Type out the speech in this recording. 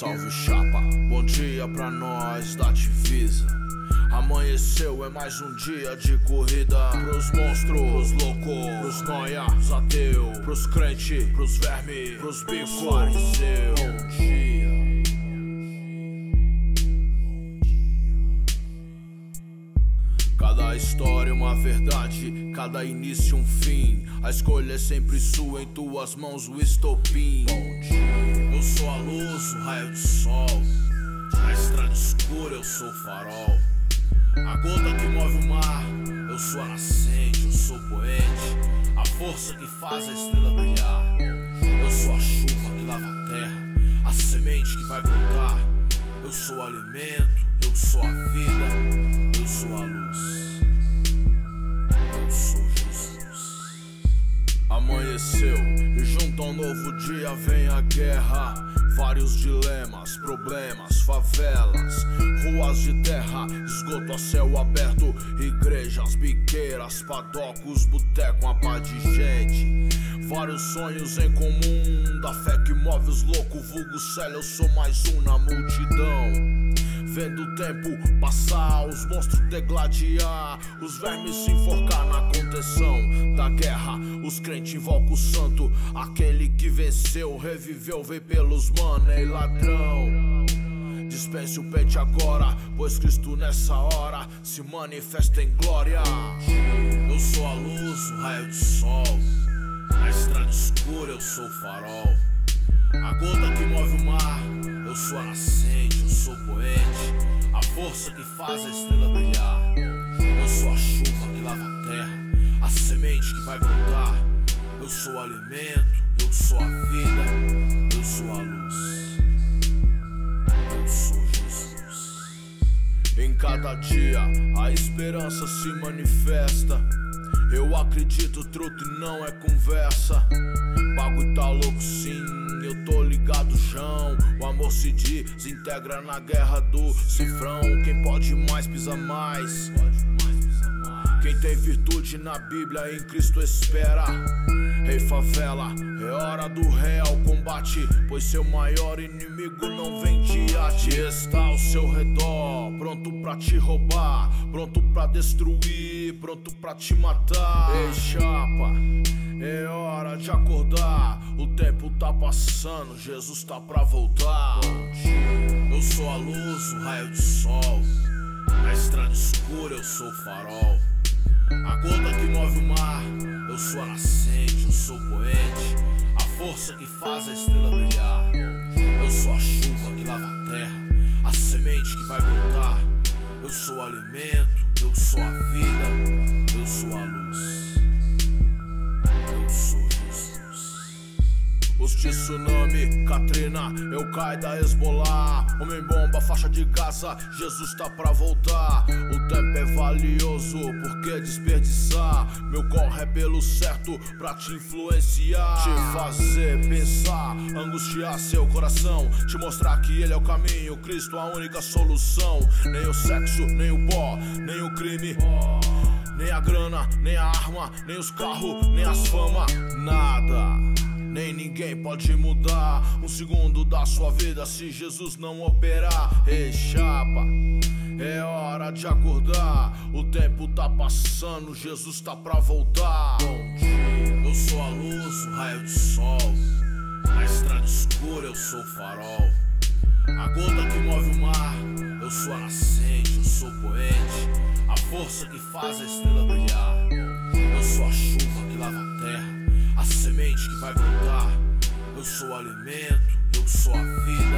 Salve chapa, bom dia pra nós da divisa. Amanheceu, é mais um dia de corrida. Pros monstros, pros loucos, pros noia, pros ateu, pros crente, pros verme, pros bico, fariseu. Bom dia. Cada história uma verdade, cada início um fim. A escolha é sempre sua, em tuas mãos o estopim. Bom dia. Eu sou a luz, o raio de sol. Na estrada escura eu sou o farol. A gota que move o mar, eu sou a nascente, eu sou o poente. A força que faz a estrela brilhar. Eu sou a chuva que lava a terra, a semente que vai brotar. Eu sou o alimento, eu sou a vida, eu sou a luz. Eu sou Jesus. Amanheceu e junto ao novo dia vem a guerra. Vários dilemas, problemas, favelas, ruas de terra, esgoto a céu aberto, igrejas, biqueiras, padocos, boteco, uma pá de gente. Vários sonhos em comum, da fé que move os loucos, vulgo céu, eu sou mais um na multidão. Vendo o tempo passar, os monstros degladiar, os vermes se enforcar na contenção da guerra. Os crentes invocam o santo, aquele que venceu, reviveu, veio pelos money ladrão. Dispense o pente agora, pois Cristo nessa hora se manifesta em glória. Eu sou a luz, o raio de sol. Na estrada escura eu sou o farol. A gota que move o mar, eu sou a nascente, eu sou o poente. A força que faz a estrela brilhar. Eu sou a chuva que lava a terra, a semente que vai brotar. Eu sou o alimento, eu sou a vida, eu sou a luz. Eu sou Jesus. Em cada dia a esperança se manifesta. Eu acredito, truto e não é conversa. Bagulho tá louco sim, eu tô ligado João. O amor se desintegra na guerra do cifrão. Quem pode mais pisa mais. Quem tem virtude na Bíblia em Cristo espera. Rei favela, é hora do real combate, pois seu maior inimigo não vem de arte. Está ao seu redor, pronto pra te roubar, pronto pra destruir, pronto pra te matar. Ei chapa, é hora de acordar, o tempo tá passando, Jesus tá pra voltar. Eu sou a luz, o raio de sol. Na estrada escura eu sou o farol. A gota que move o mar, eu sou a nascente, eu sou o poente. A força que faz a estrela brilhar. Eu sou a chuva que lava a terra, a semente que vai brotar. Eu sou o alimento, eu sou a vida, eu sou a luz. Eu sou Jesus. Os tsunami, Katrina, Al-Qaeda, Hezbollah, Homem-bomba, faixa de Gaza, Jesus tá pra voltar. O tempo é valioso, por que desperdiçar? Meu corre é pelo certo, pra te influenciar, te fazer pensar, angustiar seu coração, te mostrar que ele é o caminho, Cristo a única solução. Nem o sexo, nem o pó, nem o crime, nem a grana, nem a arma, nem os carros, nem as fama, nada. Nem ninguém pode mudar um segundo da sua vida se Jesus não operar. Ei chapa, é hora de acordar, o tempo tá passando, Jesus tá pra voltar. Bom dia. Eu sou a luz, o raio de sol. Na estrada escura eu sou o farol. A gota que move o mar, eu sou a nascente, eu sou o poente. A força que faz a estrela brilhar. Eu sou a chuva que lava a terra, a semente que vai brotar. Eu sou o alimento, eu sou a vida.